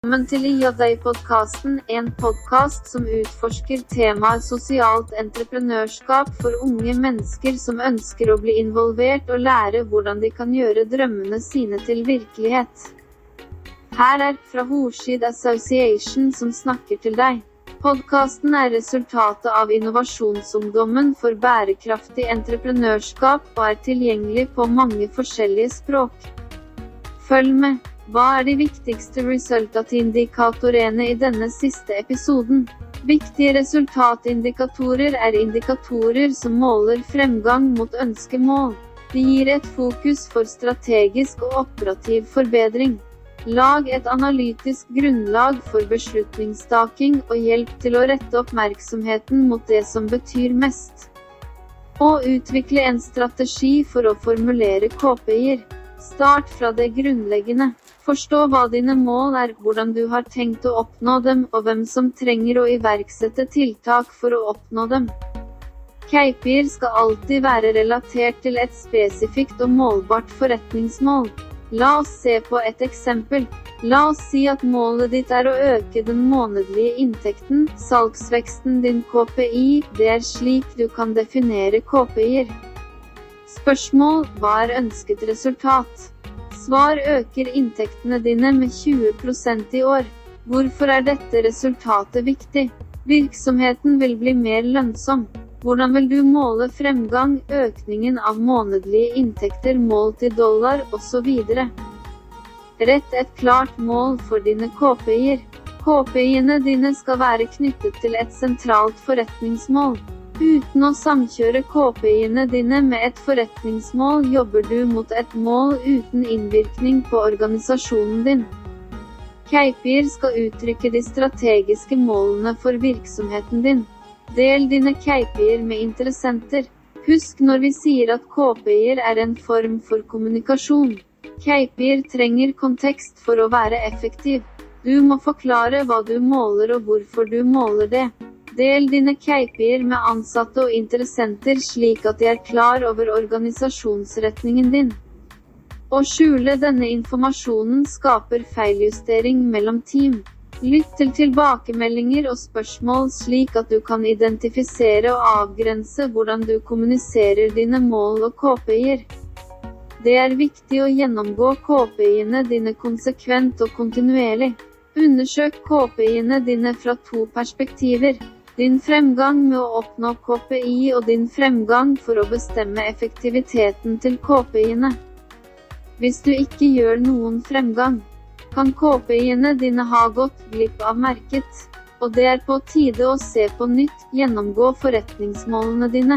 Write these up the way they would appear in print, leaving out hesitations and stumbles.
Velkommen til IADEI-podcasten, en podcast som utforsker temaet sosialt entreprenørskap for unge mennesker som ønsker å bli involvert og lære hvordan de kan gjøre drømmene sine til virkelighet. Her er fra Horshid Association som snakker til deg. Podcasten er resultatet av Innovasjonsungdommen for bærekraftig entreprenørskap og er tilgjengelig på mange forskjellige språk. Følg med. Hva er de viktigste resultatindikatorene i denne siste episoden? Viktige resultatindikatorer er indikatorer som måler fremgang mot ønskemål. De gir et fokus for strategisk og operativ forbedring. Lag et analytisk grunnlag for beslutningstaking og hjelp til å rette oppmerksomheten mot det som betyr mest. Og utvikle en strategi for å formulere KPI-er. Start fra det grunnleggende. Forstå hva dine mål er, hvordan du har tenkt å oppnå dem, og hvem som trenger å iverksette tiltak for å oppnå dem. KPI-er skal alltid være relatert til et spesifikt og målbart forretningsmål. La oss se på et eksempel. La oss si at målet ditt er å øke den månedlige inntekten, salgsveksten din KPI. Det er slik du kan definere KPI-er. Spørsmål: hva er ønsket resultat? Svar: øker inntektene dine med 20% i år. Hvorfor er dette resultatet viktig? Virksomheten vil bli mer lønnsom. Hvordan vil du måle fremgang, økningen av månedlige inntekter målt i dollar, osv.? Rett et klart mål for dine KPI-er. KPI-ene dine skal være knyttet til et sentralt forretningsmål. Uten å samkjøre KPI-ene dine med et forretningsmål jobber du mot et mål uten innvirkning på organisasjonen din. KPI-er skal uttrykke de strategiske målene for virksomheten din. Del dine KPI-er med interessenter. Husk når vi sier at KPI-er er en form for kommunikasjon. KPI-er trenger kontekst for å være effektiv. Du må forklare hva du måler og hvorfor du måler det. Del dine KPI-er med ansatte og interessenter slik at de er klar over organisasjonsretningen din. Å skjule denne informasjonen skaper feiljustering mellom team. Lytt til tilbakemeldinger og spørsmål slik at du kan identifisere og avgrense hvordan du kommuniserer dine mål og KPI-er. Det er viktig å gjennomgå KPI-ene dine konsekvent og kontinuerlig. Undersøk KPI-ene dine fra 2 perspektiver. Din fremgang med å oppnå KPI og din fremgang for å bestemme effektiviteten til KPI-ene. Hvis du ikke gjør noen fremgang, kan KPI-ene dine ha gått glipp av merket, og det er på tide å se på nytt, gjennomgå forretningsmålene dine.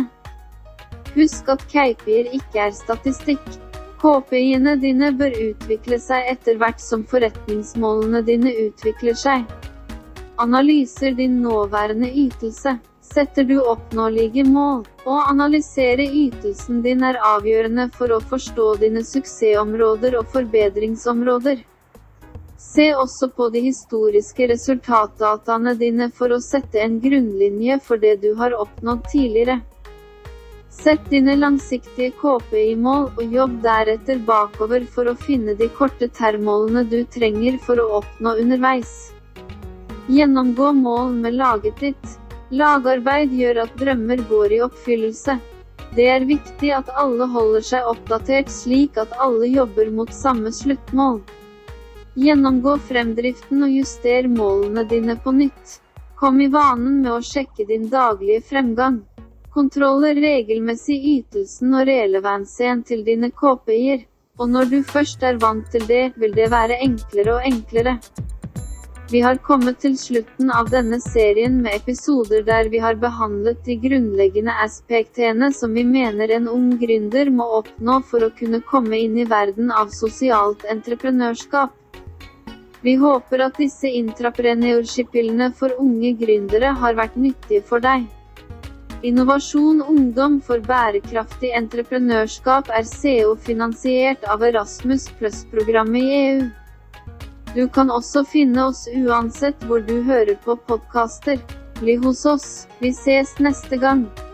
Husk at KPI-er ikke er statistikk. KPI-ene dine bør utvikle seg etter hvert som forretningsmålene dine utvikler seg. Analyser din nåværende ytelse. Setter du oppnåelige mål? Å analysere ytelsen din er avgjørende for å forstå dine suksessområder og forbedringsområder. Se også på de historiske resultatdataene dine for å sette en grunnlinje for det du har oppnådd tidligere. Sett dine langsiktige KPI-mål og jobb deretter bakover for å finne de korte termålene du trenger for å oppnå underveis. Gjennomgå mål med laget ditt. Lagarbeid gjør at drømmer går i oppfyllelse. Det er viktig at alle holder seg oppdatert slik at alle jobber mot samme sluttmål. Gjennomgå fremdriften og juster målene dine på nytt. Kom i vanen med å sjekke din daglige fremgang. Kontroller regelmessig ytelsen og relevansen til dine KPI-er, og når du først er vant til det, vil det være enklere og enklere. Vi har kommet til slutten av denne serien med episoder der vi har behandlet de grunnleggende aspektene som vi mener en ung gründer må oppnå for å kunne komme inn i verden av sosialt entreprenørskap. Vi håper at disse intrapreneurship-pillene for unge gründere har vært nyttige for deg. Innovasjon Ungdom for bærekraftig entreprenørskap er CO-finansiert av Erasmus+-programmet i EU. Du kan også finne oss uansett hvor du hører på podcaster. Bli hos oss. Vi ses neste gang.